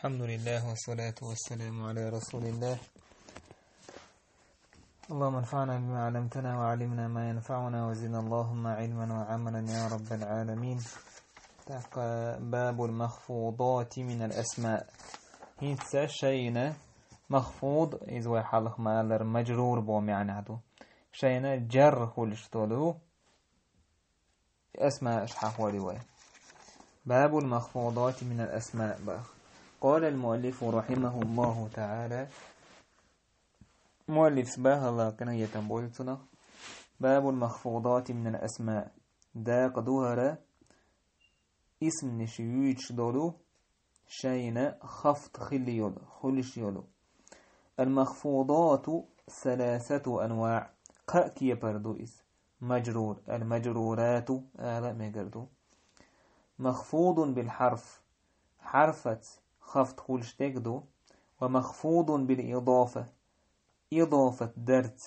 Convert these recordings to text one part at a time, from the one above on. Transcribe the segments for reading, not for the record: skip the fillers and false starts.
الحمد لله والصلاة والسلام على رسول الله. اللهم انفعنا بما علمتنا وعلمنا ما ينفعنا وزدنا اللهم علما وعملا يا رب العالمين. باب المخفوضات من الأسماء. هيتسا شينا مخفوض إذا حلق مالر مجرور بوم يعني عدو شينا جر خلشتولو أسماء أشحاق ولوي. باب المخفوضات من الأسماء بقى. قال المؤلف رحمه الله تعالى مؤلف سباه الله كان يتنبولتنا باب المخفوضات من الأسماء داق دوهر اسم نشيويتش دولو شينا خفت خلش يولو. المخفوضات ثلاثة أنواع كي بردو إس مجرور المجرورات مجردو مخفوض بالحرف حرفة خفت خلش تجدو ومخفوض بالإضافة إضافة درت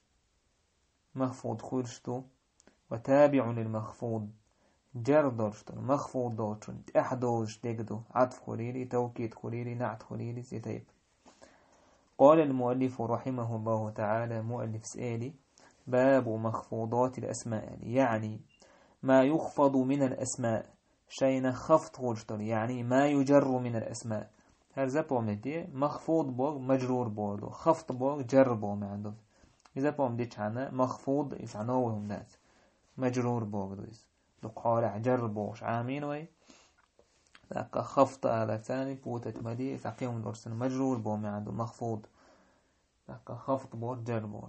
مخفوض خلشتو وتابع للمخفوض جر دورشتو مخفوض دورشتو أحدوش تجدو عطف خليلي توكيد خليلي نعت خليلي سيتيب. قال المؤلف رحمه الله تعالى مؤلف سئالي باب مخفوضات الأسماء يعني ما يخفض من الأسماء شينا خفض خلشتو يعني ما يجر من الأسماء. هذا بومدي مخفوض بوغ مجرور بوغ خفض بوغ جر بوغ ما عنده. إذا بومدي عنا مخفوض يسعنوهم ناس مجرور بوغ دويس لقارع جر بوغ عامين وي لقى خفض على ثاني بوتة مدي يسعقيهم الأرسل مجرور بوغ ما عنده مخفوض لقى خفض بوغ جر بوغ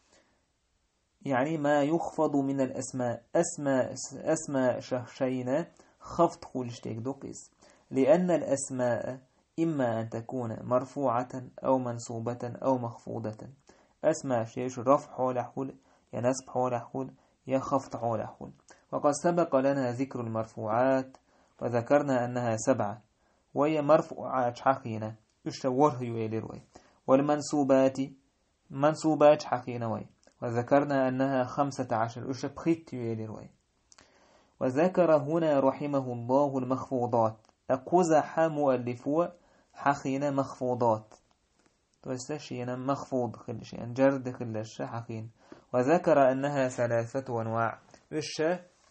يعني ما يخفض من الأسماء أسماء شينا خفض خلشتك دوكيس لأن الأسماء إما أن تكون مرفوعة أو منصوبة أو مخفوضة. أسماء شيش رفع حول حول ينصب حول حول يخفض حول حول. وقد سبق لنا ذكر المرفوعات وذكرنا أنها 7 وهي مرفوعات حقينة يشتوره يليروي والمنصوبات منصوبات حقينة وي وذكرنا أنها 15 أشبخت يليروي. وذكر هنا رحمه الله المخفوضات أقزح مؤلفو حقين مخفوضات توستشينا مخفوض خلش يعني جرد خلش حقين. وذكر أنها 3 أنواع وش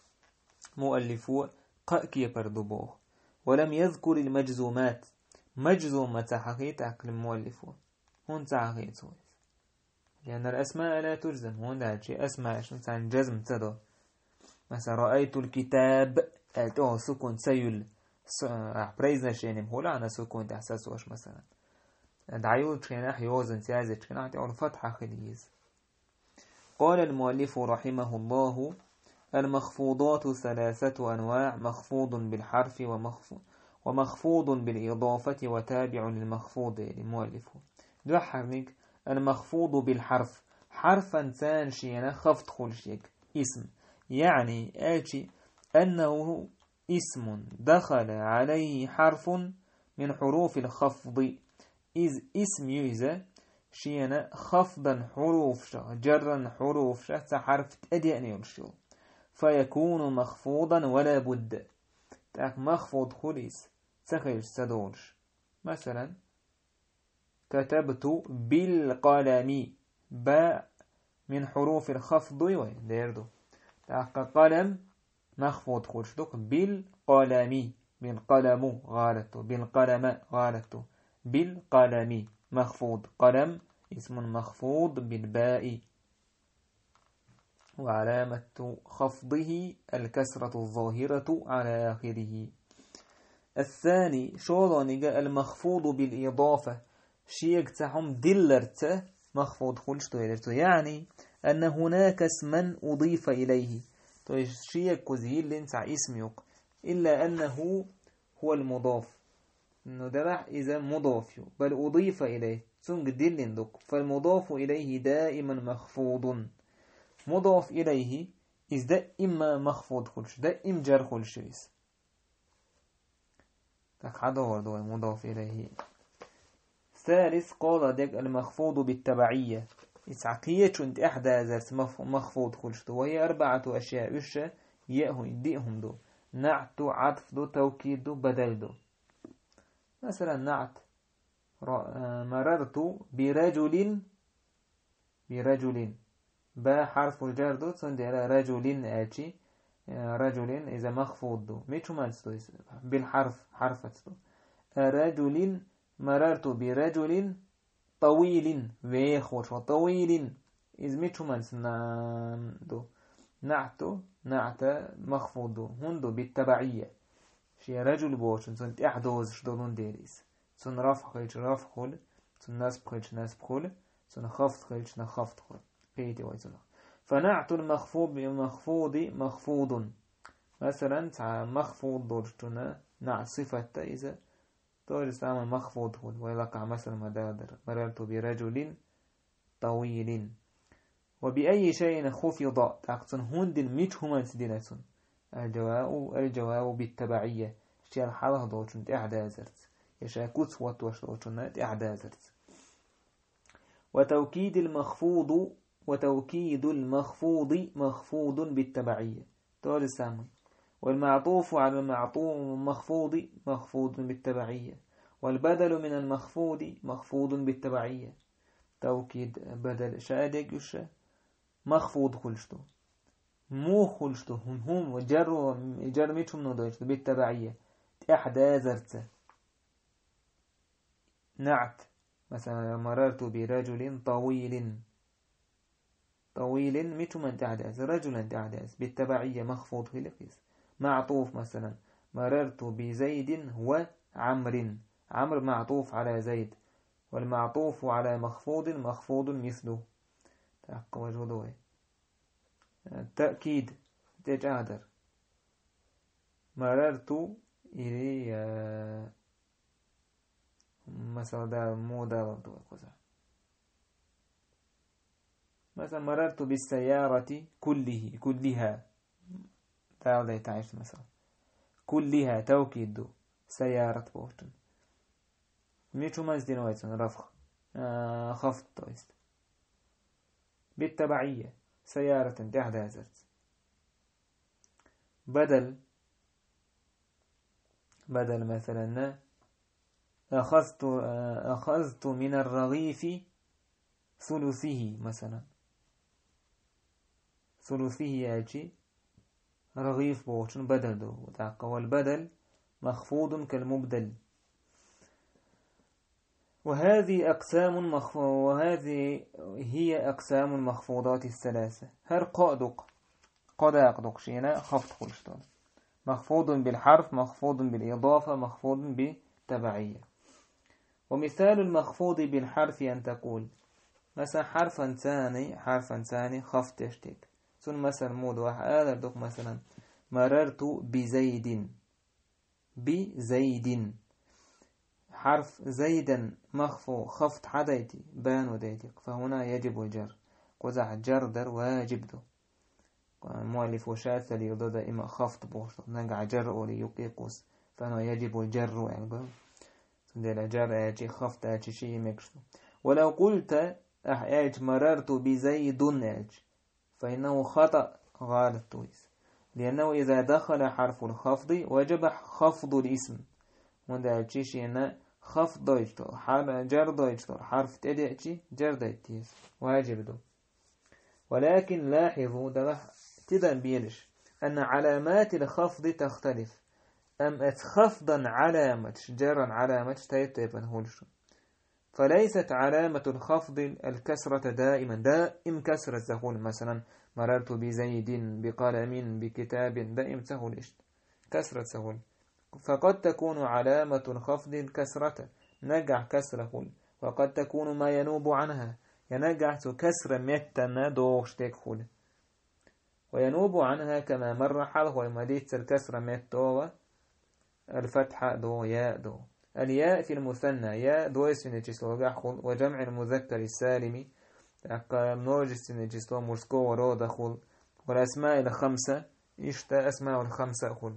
مؤلفو قأكي بردبوه ولم يذكر المجزومات مجزومة حقيت أكل المؤلفو هون تعقيد سويس لأن الأسماء لا تجزم هون ده شيء أسماء عن جزم تدو مثلا رأيت الكتاب أتوه سكون سيل بريزنا شيني مهولا أنا سكون تحسسوش مثلا دعيو تشينا حيوزن سيازي تشينا تقول فتحة خليز. قال المؤلف رحمه الله المخفوضات 3 أنواع مخفوض بالحرف ومخفوض بالإضافة وتابع للمخفوض للمؤلف. دو حرنك المخفوض بالحرف حرفا ثان شينا خفض خلشيك اسم يعني آتي أنه اسم دخل عليه حرف من حروف الخفض إذ اسم يوزا شينا خفضا حروف جرا حروف حرف أديان يمشو فيكون مخفوضا ولا بد تاك مخفوض خليس سخيش سدولش. مثلا كتبت بالقلم باء من حروف الخفض ويردو تاك قلم مخفوض خلشتك بالقلم بالقلم غالته بالقلم غالته بالقلم مخفوض قلم اسم مخفوض بالباء وعلامة خفضه الكسرة الظاهرة على آخره. الثاني شوضانيجا المخفوض بالإضافة شيء تحم دلرت مخفوض خلشتو يعني أن هناك اسما أضيف إليه شيء كذيل لنسع اسم إلا أنه هو المضاف إنه دبح إذا مضاف بل أضيف إليه سنج دلندك فالمضاف إليه دائما مخفوض مضاف إليه إذ ده إما مخفوض خلش ده إم جر خلش تك حدور دو مضاف إليه. ثالث قال دك المخفوض بالتبعية إسعقية شنت إحدى ذات مخفوض خلش وهي 4 أشياء يشة يأهو يديهم دو نعت عطف دو توكيد دو بدل دو مثلا نعت مررت برجل با حرف الجر دو على رجل آتي رجل إذا مخفوض دو ميتو مالستو بالحرف حرفتو رجل مررت برجل طويل ويخوش طويل إذا ميتو مالس دو نعت مخفوض دو هندو بالتبعية شي رجل بوشن سنت إحدوز شدولون ديريس سن رفع خل سن نسب خل سن خفض خل قيتي ويزنه فنعت المخفوض مخفوض مثلا مخفوض دورتنا نعت صفة إذا تقول تعمل مخفوض خل ويلقع مثلا مدادر مررت برجل طويل وبأي شيء خفض تقصن هند ميت هما سدينتون الجواب بالتبعية اشتيا الحالة دوتون إعدازرت يشاكوت واتوش دوتون إعدازرت وتوكيد المخفوض مخفوض بالتبعية تقول السامي والمعطوف على المخفوض مخفوض بالتبعية والبدل من المخفوض مخفوض بالتبعية توكيد بدل شادق يشا مخفوض خلشتو مو خلشتو هم وجر ميتهم نودوشتو بالتبعية إحدازرت نعت مثلا مررت برجل طويل ميتهم تعداز رجلا تعداز بالتبعية مخفوض خلقيس معطوف مثلا مررت بزيد وعمر عمر معطوف على زيد والمعطوف على مخفوض مثله تحقق وجوده التأكيد تجادر مررت إلي مثلا دا مو دا مثلا مررت بالسيارة كلها تعالى تعيش مثلا كلها توكيد سيارة بوشتن ميتو مازدين ويتن رفخ خفض تويست بالتبعية سيارة تحدثت بدل مثلا أخذت من الرغيف ثلثه مثلا ثلثه يأتي رغيف بوشن بدل دو والبدل مخفوض كالمبدل وهذه هي أقسام المخفوضات الثلاثة هر قد أقدق شينا خفض خلشتون مخفوض بالحرف مخفوض بالإضافة مخفوض بالتبعية ومثال المخفوض بالحرف أن تقول مثلا حرفا ثاني خفض تشتك ثم مثلا مود واحد مثلا مررت بزيد حرف زيدا مخفو خفض حديتي بان وديتك فهنا يجب الجر قزح جر در واجب دو مؤلف وشاث ليضو دائما خفض بوشت نقع جر أولي يقيقوس فهنا يجب الجر يعني دل جر اجي خفض اجي شيء مكشتو ولو قلت مررت بزيد اجي فإنه خطأ غالط تويس لأنه إذا دخل حرف الخفض وجب خفض الاسم من ده شيء أنا خفض دويشتو جر دويشتو حرف تدعي جر دويتيس واجب دو ولكن لاحظوا ده تدن بيلش أن علامات الخفض تختلف أم خفضا علامة جرا علامة تيبن هولش فليست علامة الخفض الكسرة دائم كسرة سهول مثلا مررت بزيد بقلم بكتاب دائم سهول كسرة سهول فقد تكون علامة الخفض الكسرة نجع كسرة وقد تكون ما ينوب عنها ينجع كسر متنا دوشتك خل وينوب عنها كما مر حاله ومديت الكسر متوه الفتحة دو ياء دو الياء في المثنى ياء دو يسنجسلو خل وجمع المذكر السالم منوج يسنجسلو مرسكو ورو دخل والأسماء الخمسة إشتا أسماء الخمسة خل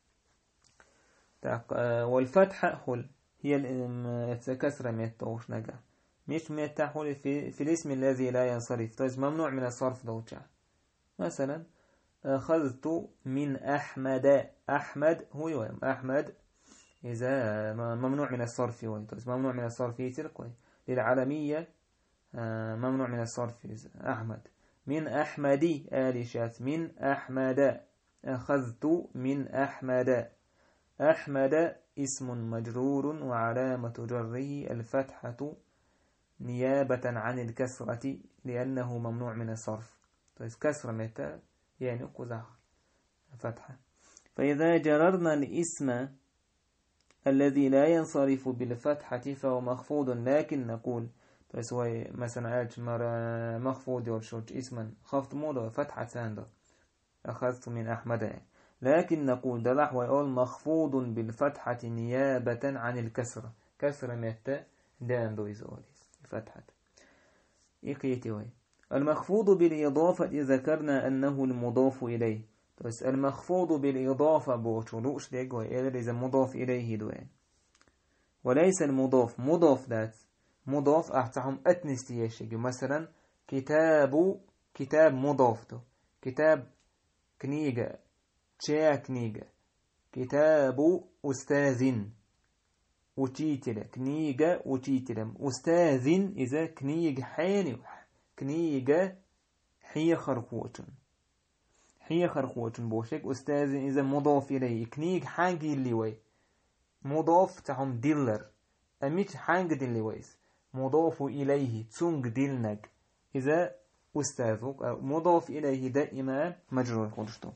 والفتحة خل هي الكسرة متوش نجا مش متحول في الاسم الذي لا ينصرف طيب ممنوع من الصرف دوتشا مثلا أخذت من أحمد هو يوم أحمد إذا ممنوع من الصرف ممنوع من الصرف يترك للعالمية ممنوع من الصرف أحمد من أحمدي آلشات من أحمد أخذت من أحمد أحمد اسم مجرور وعلامة جره الفتحة نيابة عن الكسرة لأنه ممنوع من الصرف كسرة متى يعني قزح فتحة. فإذا جررنا الاسم الذي لا ينصرف بالفتحة فهو مخفوض لكن نقول مثلا قالت مخفوض وبشوج اسما خفض موضع فتحة ساندر أخذت من أحمد لكن نقول دلح ويقول مخفوض بالفتحة نيابة عن الكسرة كسرة متى داندو إزولي فتحة إقيتي وي المخفوض بالإضافة ذكرنا أنه المضاف إليه المخفوض بالإضافة بوشلوش ديك إذا مضاف إليه دوين وليس المضاف مضاف ذات مضاف أحتهم أتنستيشي مثلا كتاب مضافته كتاب كنيجة تشيا كنيجة كتاب أستاذ وتيتل كنيجة وتيتل أستاذ إذا كنيج حين كنيجة حي خرقوتن هي خرقوتن بوشك أستاذ إذا مضاف إليه كنيج حانجي اللي وي مضاف تهم ديلر أميت حانج ديلي ويس مضاف إليه تسونج ديلنج إذا أستاذ مضاف إليه دائما مجرور قلشتو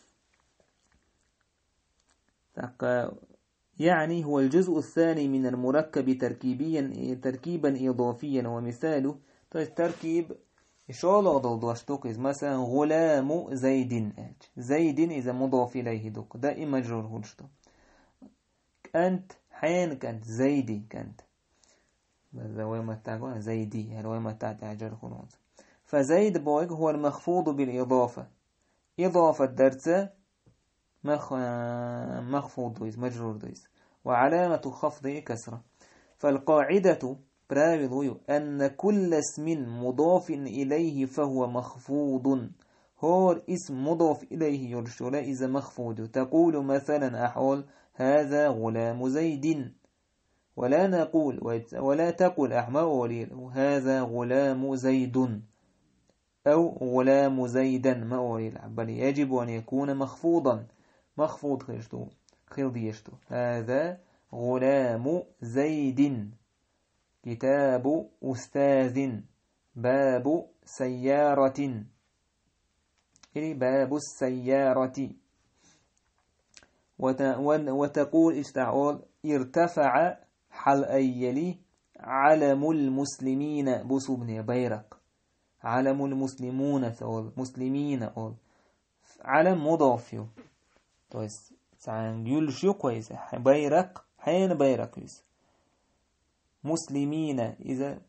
يعني هو الجزء الثاني من المركب تركيبا إضافيا ومثاله تركيب شالو ضوضوشتوك مثلا غلام زيد إذا مضاف إليه دوك دائما مجرور هلشتو أنت حين كانت زيدي كانت هذا وما تاعنا زيدي هذا وما تاعجر خلاص فزيد بويك هو المخفوض بالإضافة إضافة درجة مخفوض دويس مجرور دويس وعلامة خفضه كسرة فالقاعدة براوض أن كل اسم مضاف إليه فهو مخفوض هو اسم مضاف إليه يرشل إذا مخفوض تقول مثلا أحول هذا غلام زيد ولا تقول أحمد وليل هذا غلام زيد أو غلام زيدا ما وليل بل يجب أن يكون مخفوضا مخفوض خلديشتو هذا غلام زيد كتاب أستاذ باب سيارة باب السيارة وتقول استعول ارتفع حل أيلي علم المسلمين بصبني بيرق علم المسلمون ثول مسلمين أول علم مضافيو تويس سان يلشو كويس بيرق حين بيرق كويس مسلمين إذا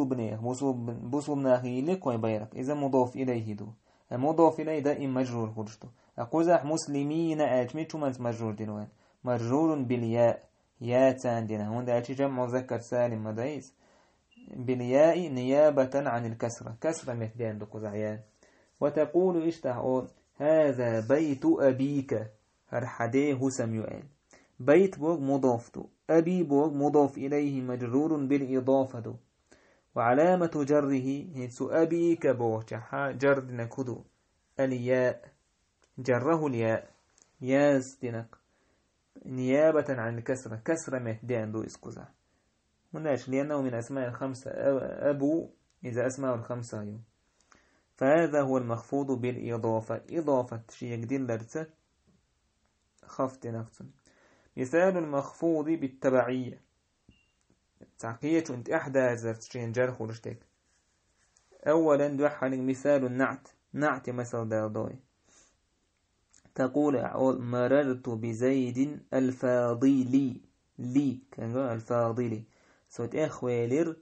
بصبنا خيلي كوي بيرق إذا مضاف إليه دو المضاف إليه دائما مجرور خرجته أقوزح مسلمين أجمي تمنت مجرور دينوان مجرور بالياء يا تاندنا هون ده جمع مذكر سالم مدايس بالياء نيابة عن الكسرة كسرة مثلين دقوزعيان وتقول اشتعون هذا بيت أبيك هرحديه سميوئين بيت بوغ مضافته أبي بوغ مضاف إليه مجرور بالإضافة وعلامة جره هيتسو أبيك بوغ جرد نكدو الياء جره الياء ياز دينك نيابة عن الكسرة كسرة مهدين دو اسكوزا مناش لأنه من أسماء الخمسة أبو إذا أسماء الخمسة يوم فهذا هو المخفوض بالإضافة إضافة شيء جديد لرسة خفت نفسه مثال المخفوض بالتبعية تعقية انت أحدى زرتشين جرخ ورشتك أولا دوحن مثال نعت مثل داردوي تقول أقول مررت بزيد الفاضلي لي كان الفاضلي صوت إخوالير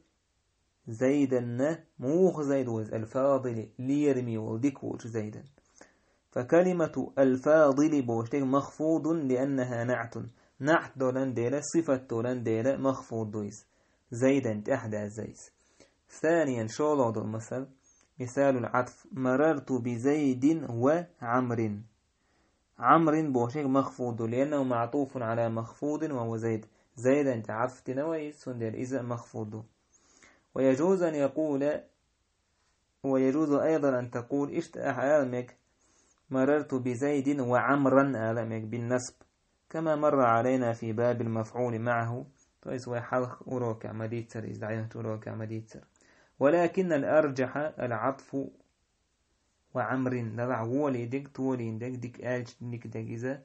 زيدا موخ زيد وز الفاضلي ليرمي وديكوش زيدا فكلمة الفاضل بوشتك مخفوض لأنها نعت دولان ديلا صفة دولان ديلا مخفوض دويس زيدا أحدى زيس ثانيا شولو دول مثال العطف مررت بزيد وعمر عمر بوشيك مخفوض لأنه معطوف على مخفوض وهو زيد. زيد أنت عرفت نوعي سندر إذا مخفوض. ويجوز أن يقول ويجوز أيضا أن تقول أعلمك مررت بزيد وعمرا أعلمك بالنسب كما مر علينا في باب المفعول معه. تويس حلق أوروك عمديتر إذا أوروك عمديتر. ولكن الأرجح العطف وعمر نضع ولي ديك تولي ديك آلج ديك إذا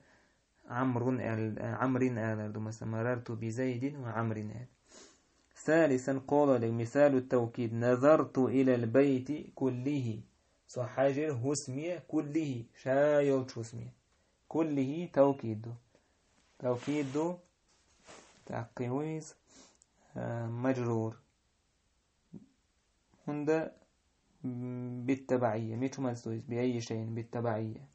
عمر آل مثلا مررت بزيد وعمر آل. ثالثا قال لك مثال التوكيد نظرت إلى البيت كله صحاجر هسمية كله شايلت هسمية كله توكيد تعقيويز مجرور هند بالتبعية ميتو مزدوز بأي شيء بالتبعية.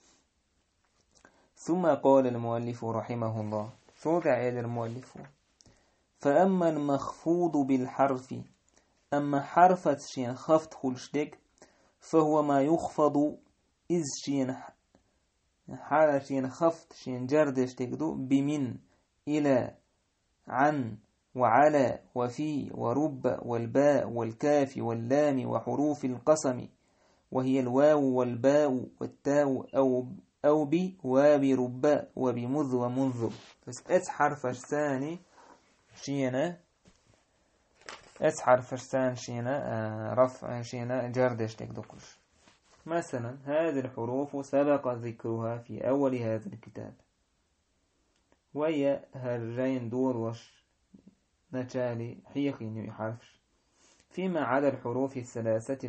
ثم قال المؤلف رحمه الله فوقع إلى المؤلف فأما المخفوض بالحرف أما حرفة شين خفت خلشتك فهو ما يخفض إذ شين حالة شين خفت شين جردشتك دو بمن إلى عن وعلى وفي ورب والباء والكاف واللام وحروف القسم وهي الواو والباء والتاء أو بي وبرب وبمذ ومنذ. بس حرف الثاني شينا حرف الثاني شينا رفع شينا جردش تكدكش. مثلا هذه الحروف سبق ذكرها في أول هذا الكتاب وهي هرجين دور وش نتالي حيقين حرفش فيما عدا الحروف الثلاثة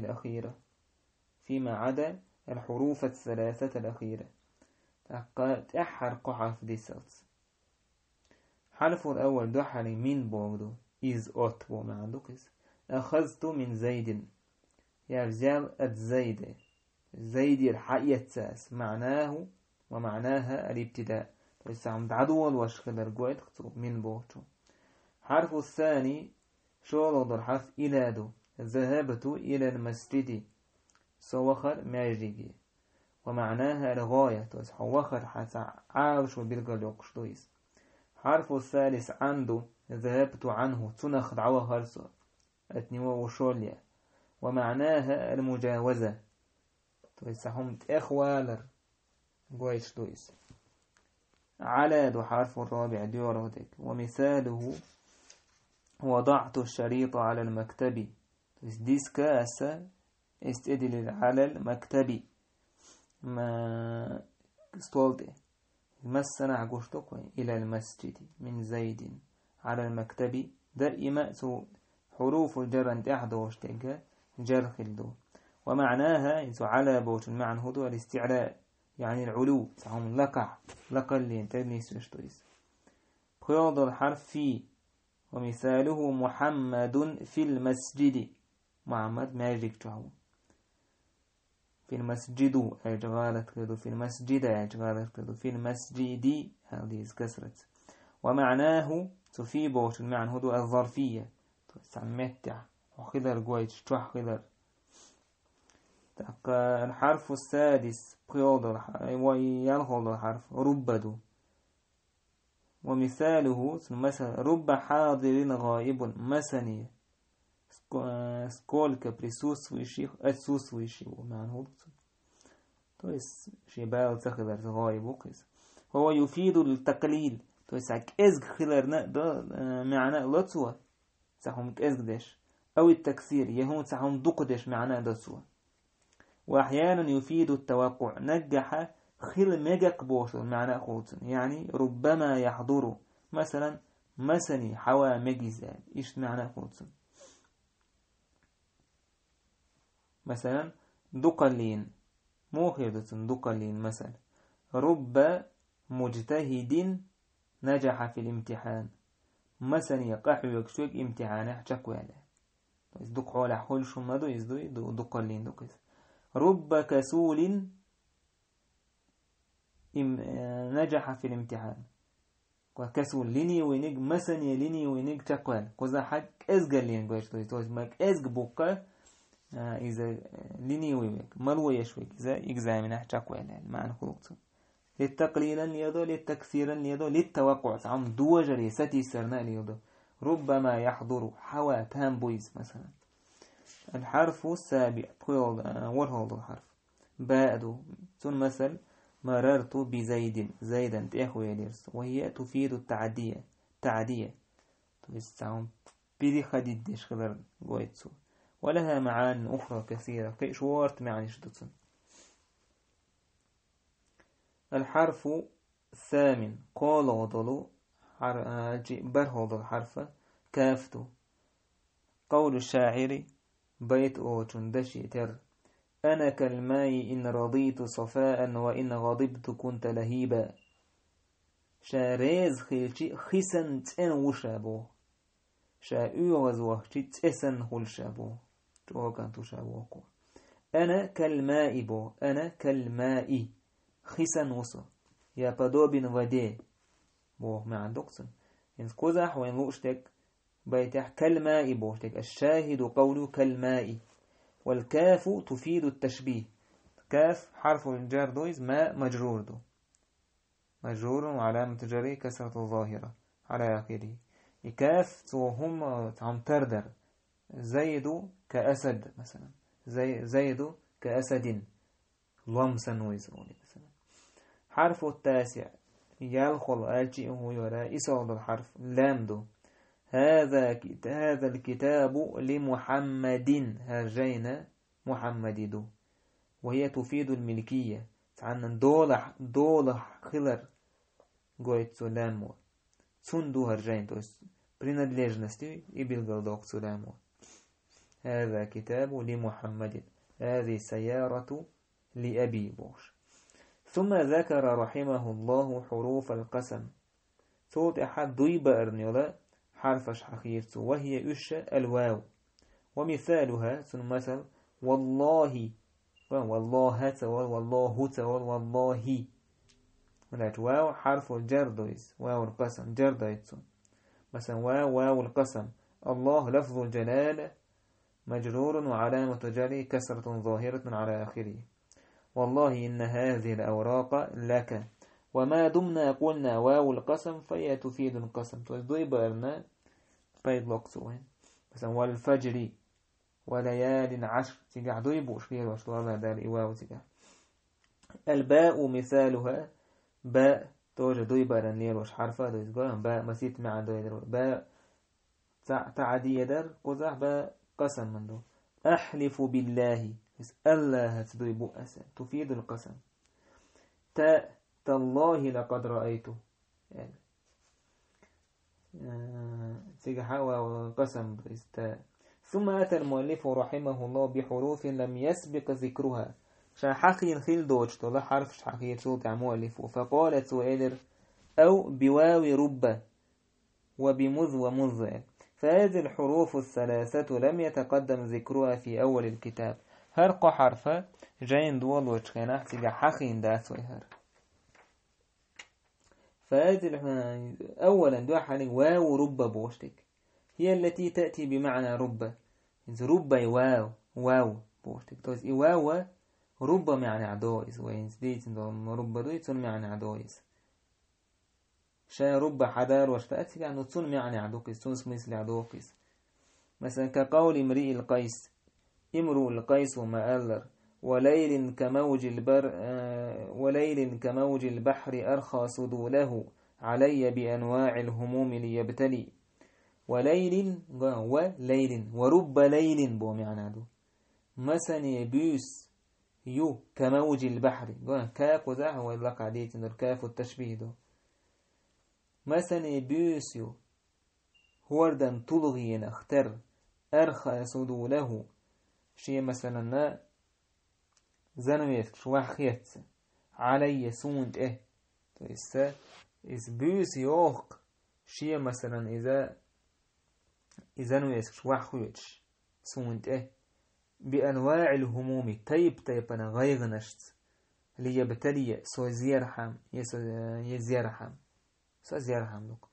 الأخيرة تحرق حرف دي سلس. حرف الأول دحري من بوغدو إز أوت بو ما عندكس أخذت من زيد يرجال الزيد زيد الحقية ساس معناه ومعناها الابتداء بس عم عدو الوش خلر قويت من بوغدو. حرف الثاني شغل الحرف إلى ذهبت إلى المسجد سوخر ماجيجي ومعناها الغاية وخر حتى عارش وبيلقى يقشتويس. حرف الثالث عنده ذهبت عنه تنخ دعوة خرصة اتنوى وشوليا ومعناها المجاوزة تويسهم إخوالر قويش دويس. على دو حرف الرابع ديورودك ومثاله وضعت الشريط على المكتب ديسكاس استدل على المكتب ما استولده مسنا عقوشتك إلى المسجد من زيد على المكتب دائما حروف الجر انت أحدوشتك جر خلدو ومعناها إنسو على بوت المعنى هدو الاستعلاء يعني العلو سهم لقع اللي انت نيسوشتويس. قياض الحرف في ومثاله محمد في المسجد محمد ماجيك تعو في المسجد أجغالت كدو في المسجد أجغالت كدو في المسجد هذه كسرت. ومعناه في بوت المعنى هدو الظرفية سمتع وخذر قويتش توح خذر. الحرف السادس قياض ويلغض الحرف ربدو ومثاله مثلا رب حاضر غائب مسني سكول كبريسوس ويشي أتسوس ويشي ومعنه تويس شباب تخذر غائب وقيس هو يفيد التقليل تويس إزق خلر معنى لطوة سهم إزق دش أو التكسير يهون سهم دقدش معنى دسوة. وأحيانا يفيد التوقع نجح خل مجك بوشل معنى خوتن يعني ربما يحضر مثلا مسني حوا مجزال إيش معنى خوتن مثلا دقلين موخيدة دقلين مثلا رب مجتهد نجح في الامتحان مسني يقح يكشوك امتحانه شكوى له دق على حول شو مدو يزدو دقلين دقيس. رب كسول نجح في الامتحان وكسول ليني وينيج مسني ليني وينيج تقوال كذا حق ازقل لين قويش تويس ماك ازق بوكا إذا ليني وينيج ملو يشويك إذا إجزاء من تقوال المعنى خلقته للتقليلا ليدو، للتكثيرا ليدو، للتوقع عم دوجري ستي سرنا ليدو. ربما يحضر حوا تام بويز مثلا. الحرف السابع ورهولد الحرف بعد ثم مثل مررت بزيد زيدا تأخو يدرس، وهي تفيد التعدية تستعمل بيدي خديدش خلال قويتسو، ولها معاني أخرى كثيرة كيشوارت معني شدتن. الحرف الثامن قال وضلو برهض الحرف كافتو. قول الشاعر بيت أوتن دشي تر أنا كالماء إن رضيت صفاء وإن غضبت كنت لهيبا. شاريز خيلشي خسن تن وشابو شاؤغز وحشي تسن هل شابو جوكان تشابوكو. أنا كالماء بو أنا كالماء خسن وصا يا بدوبين ودي بو ما عندكسن إنس كوزح وين لوشتك بيتح كالماء بوشتك. الشاهد قوله كالماء. والكاف تفيد التشبيه. كاف حرف الجر دويز ما مجرور دو مجرور وعلامة جره كسرة الظاهرة على آخره. كاف توهم عم تردر زيد كأسد مثلا زيد كأسد لمسا ويزروني مثلا. حرف التاسع يدخل أجئه يرى إسعود الحرف لام دو. هذا الكتاب لمحمد هرجينا محمد دو، وهي تفيد الملكية. عن دولح خلر قويت سلامو سندو هرجين توس برينادليجنستي إبلغل دوك سلامو. هذا كتاب لمحمد، هذه سيارة لأبي بوش. ثم ذكر رحمه الله حروف القسم. صوت أحد ضيبة أرنيولا حرفش حقيرت، وهي الواو. ومثالها مثل والله والله تول والله تول والله. ولات واو حرف الجر دويس واو القسم جر دويتسون. مثلا واو القسم. الله لفظ الجلالة مجرور وعلامة جره كسرة ظاهرة على آخره. والله إن هذه الأوراق لك. وما دمنا قلنا واو القسم فهي تفيد القسم. ضيب أرنا فيد لوكسوين. مثلا والفجر وليال عشر تيجع ضيبو شكير وشتوالها دار إواو تيجع. الباء مثالها باء توجد ضيب أرنير وش حرفة دويز قولهم باء مسيت مع دويدر باء تعدي در قزح باء قسم من دو. أحلف بالله الله تضيبو أسا تفيد القسم. تالله لقد رأيته يعني تيجع وقسم دويز. ثم أتى المؤلف رحمه الله بحروف لم يسبق ذكرها. شاحقي الخيل دوجت ولا حرف شاحقي صوت مؤلف. فقالت سؤالر أو بواو رب وبمذ ومذ. فهذه الحروف الثلاثة لم يتقدم ذكرها في أول الكتاب. هرق حرفة جاين دول وشكنا احتجا حقين دات ويهر. فهذه أولا دوا حالي واو رب بوشتك هي التي تأتي بمعنى رب. رب واو بوشتك توز واو رب معنى عدويس وينز ديت رب دويت معنى عدويس. شا رب حدار واشتأتي لأنه تون معنى عدوكيس تون مثل عدوكيس. مثلا كقول امرئ القيس امرؤ القيس وما ألر. وليل كموج البحر أرخى صدوله علي بأنواع الهموم ليبتلي. وليل ورب ليل بو معنى دو. مثلا يبوس يو كموج البحر كاف وذا هو اللقاء ديت الكاف والتشبيه دو. مثلا يبوس يو هوردن تلغي نختر أرخى صدوله شيء مثلا زنويت شواخيت علي سوند إس بوس يوق شيء مثلا إذا نويت شواخيتش سوند بأنواع الهموم تيب أنا غير نشت ليبتلي سو زيرحم يزيرحم سو زيرحم لك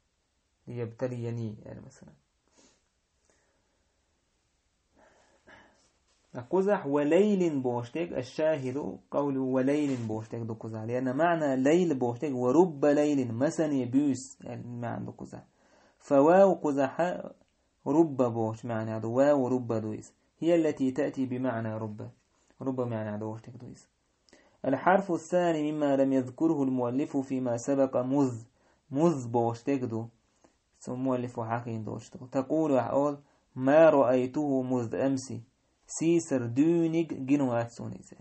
ليبتلي يعني مثلا. قزح وليل بوشتك الشاهد قوله وليل بوشتك دو قزح لأن معنى ليل بوشتك ورب ليل مثلا يبوس يعني معنى دو قزح فواو قزح رب بوش معنى دو واو رب دويس هي التي تأتي بمعنى رب معنى دو بوشتك دويس. الحرف الثاني مما لم يذكره المؤلف فيما سبق مذ بوشتك دو مؤلف حقين دوشتك تقول وحقول ما رأيته مذ أمسي سيسر دونيك جنوات سونيزا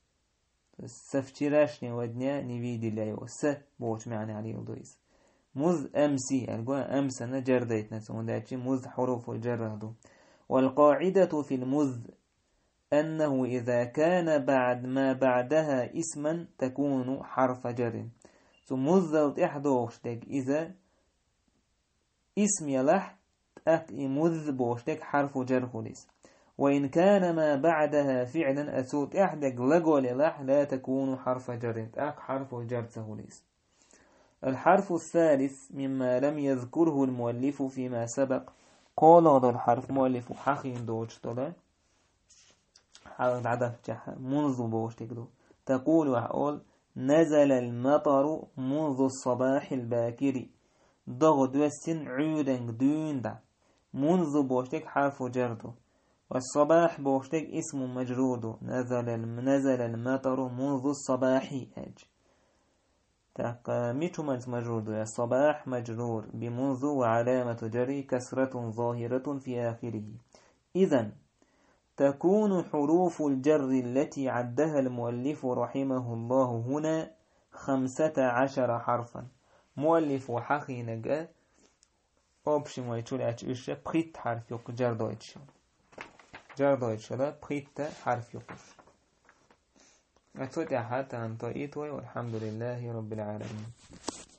سفتراش ودنيا نفيد الله وس بوش معنى عليه ودويس مذ أمسي الجوا أمس أنا جرديت نسون داتشي مذ حروف الجر هذو. والقاعدة في المذ أنه إذا كان بعد ما بعدها اسما تكون حرف جر ثم مذ إحدوشتك إذا اسم يلح مذ بوشتك حرف جر خليس. وإن كان ما بعدها فعلا أسوت إحدى لقول لح لا تكون حرف جر حرف الجر سهوليس. الحرف الثالث مما لم يذكره المؤلف فيما سبق قال هذا الحرف مؤلف حقين دوش طلع حرف عدف منذ بوش تقدو تقول وحقول نزل المطر منذ الصباح الباكر ضغط وسن عودن دون دا منذ بوشتك حرف جردو والصباح بوشتك اسم مجرور نزل المطر منذ الصباح أج ميتو مجرور الصباح مجرور بمنذ وعلامة جري كسرة ظاهرة في آخره. إذن تكون حروف الجر التي عدها المؤلف رحمه الله هنا 15 حرفا. مؤلف حقي نجا أوبشن ويتشول أتش بريت حرف يق جر دويتش لا بريت حرف يقش أتوت أحد أن والحمد لله رب العالمين.